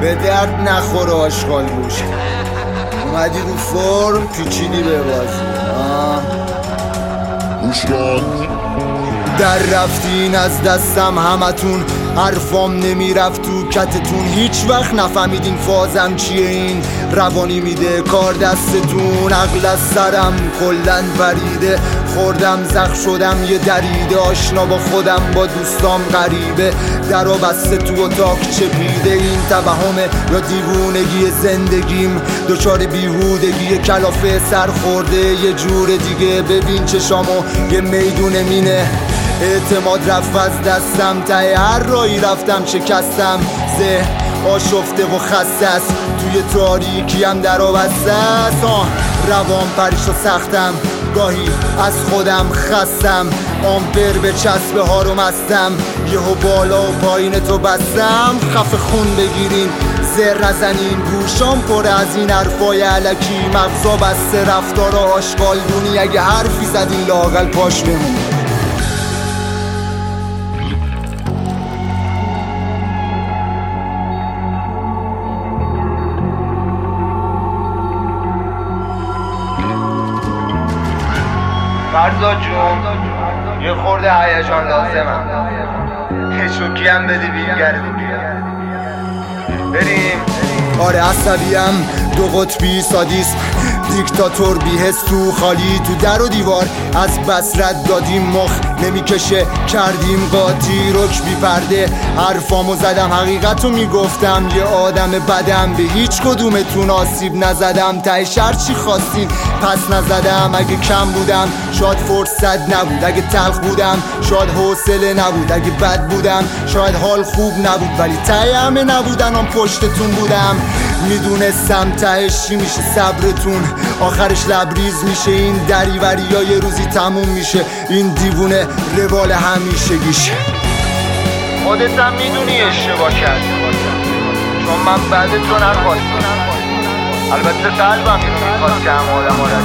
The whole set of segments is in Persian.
به درد نخور آشغال گوش. اومدی رو فرم پیچیدی به بازی. در رفتین از دستم همتون، حرفام نمیرفت تو کتتون. هیچ وقت نفهمیدین فازم چیه، این روانی میده کار دستتون. عقل از سرم کلن وریده، خوردم زخم شدم یه دریده. آشنا با خودم با دوستام غریبه، در و بسته تو اتاق چپیده. این توهمه یا دیوونگی زندگیم، دچار بیهودگی کلافه سر خورده. یه جور دیگه ببین چشامو، یه میدون مینه. اعتماد رفت از دستم، ته هر راهی رفتم شکستم. ذهن آشفته و خسته است، توی تاریکی هم در و بسته است. روان پریش و سختم، گاهی از خودم خستم. آمپر به چسبه ها رو مستم، یهو بالا و پایین تو بستم. خفه خون بگیرین زر نزنین، گوشام پر از این حرفای علکی. مغزا بسته رفتار آشغال دونی، اگه حرفی زدین لااقل پاش بمون. فرزاد جون یه خورده هیجان لازمم، یه شوکی هم بده بیگردیم بریم. آره عصبیم، دو قطبی سادیسم، دیکتاتور بی‌حس تو خالی. تو در و دیوار از بس رد دادیم، مخ نمیکشه کردیم قاطی. رک بی پرده حرفامو زدم، حقیقتو میگفتم. یه آدم بدم، به هیچ کدومتون آسیب نزدم. تهش هرچی خواستین پس نزدم. اگه کم بودم شاید فرصت نبود، اگه تلخ بودم شاید حوصله نبود، اگه بد بودم شاید حال خوب نبود. ولی ته همه نبودن پشتتون بودم. میدونستم تهش چی میشه صبرتون، آخرش لبریز میشه. این دریوری ها یه روزی تموم میشه، این دیوونه روال همیشگیش. خودت هم میدونی اشتباه کردی، چون من بعد تو نخواستم. البته قلبم اینو میخواست که هم آدم ها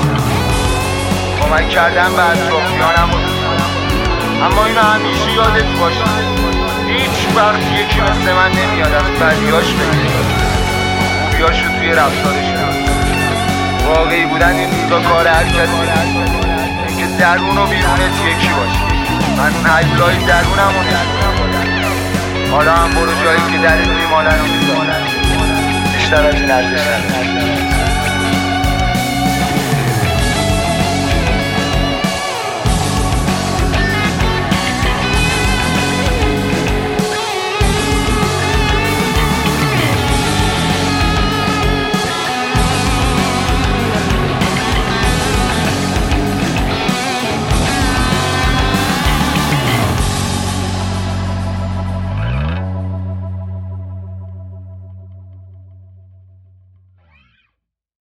کمک کردن به اطرافیانم، اما اینو همیشه یادت باشه. هیچ وقت یکی مثل من نمیاد از بدیاش بگیری، خوبیاشو توی رفتارش نمید. واقعی بودن این روزا کار هر کسی، اینکه درون و بیرونت یکی باشه. من اون هیولای درونمو نشونم، حالا هم برو جایی که درت میمالن بیشتر از این ارزش نداره.